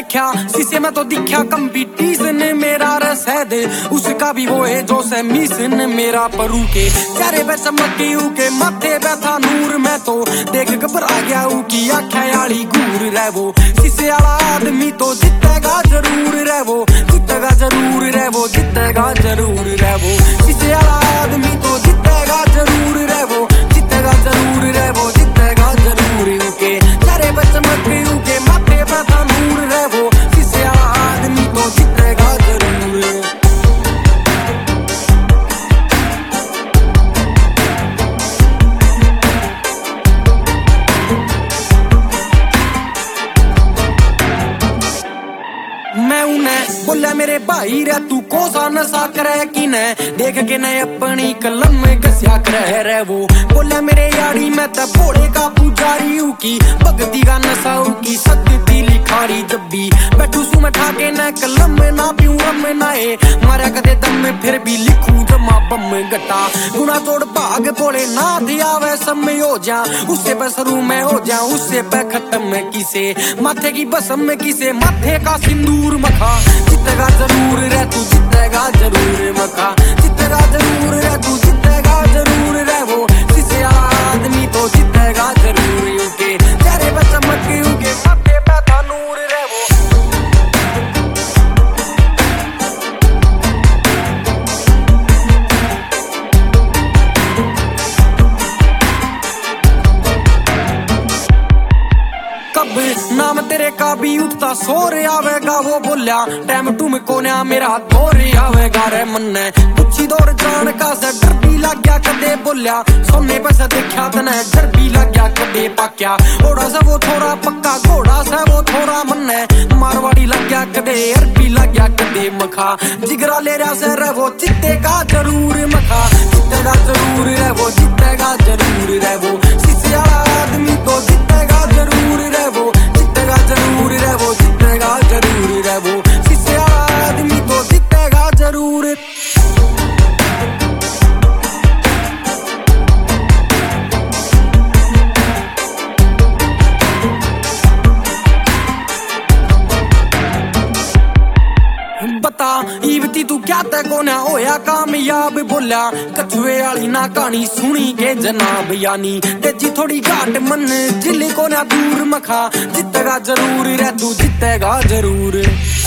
दिखा शीशे में तो दिखा कंपटीशन मेरा रसै दे उसका भी वो है जो से मिशन मेरा परू के चारे पे चमकी के माथे पे था नूर में तो देख घबरा गया की आख्याली घूर रह वो शीशे वाला आदमी तो जीतेगा जरूर रह वो जीतेगा जरूर रह वो जीतेगा जरूर रह वो शीशे वाला आदमी तो जीतेगा जरूर रह वो जीतेगा जरूर रह वो जीतेगा जरूर के चारे पे चमकी के माथे पे था नूर रह वो शीशे वाला आदमी तो जीतेगा जरूर। मैं उन्हें बोला मेरे भाई रे तू कोसा नशा करे कि न देख के न अपनी कलम में घसिया करे रे वो बोला मेरे यारी मैं तो भोले का पुजारी हूँ की भक्ति का नशा हूँ की शक्ति लिखारी जब भी बैठू सू मैं ठाके न कलम में ना पीऊं रम में ना मारा कदे दम में फिर भी लिखूं जमा बम गटा गुना तोड़ भाग भोले नाथ आवे समय हो जा उससे पे शुरू में हो जा उससे पे खत्म में किसे माथे की बसम में किसे माथे का सिंदूर मखा जीतेगा जरूर रे तू जीतेगा जरूर मखा जीतेगा जरूर रे तू जीतेगा जरूर रे वो शीशे आदमी तो जीतेगा जरूर के चारे पे चमक के माथे पे था नूर रे वो। कब नाम तेरे का भी उठता सोर आवेगा वो बोलिया टाइम टूम कोन्या मेरा दौर आवेगा रे मन पुछी दौर जान का से डर भी लग गया कदे बोलिया सोने पे से देखा तने डर भी लग गया कदे पाक्या घोड़ा से वो थोड़ा पक्का घोड़ा से वो थोड़ा मन मारवाड़ी लग गया कदे अर भी लग गया कदे मखा जिगरा ले रहा से रे वो जीतेगा जरूर मखा जीतेगा जरूर रे वो जीतेगा जरूर रे वो शीशे वाला आदमी तो जीतेगा जरूर रे वो जीतेगा जरूर रे वो जीतेगा जरूर रे वो शीशे वाला आदमी तो जीतेगा जरूर। बता ईवती तू क्या तै कोन्या होया कामयाब बोलिया कछुए वाली ना कहानी सुनी के जनाब यानी तेजी थोड़ी घाट मन जिले कोन्या दूर मखा जीतेगा जरूर रे तू जीतेगा जरूर।